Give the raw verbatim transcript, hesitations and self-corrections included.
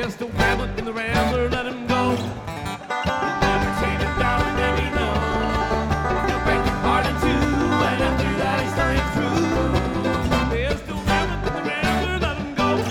just a rabbit in the rambler, let him go.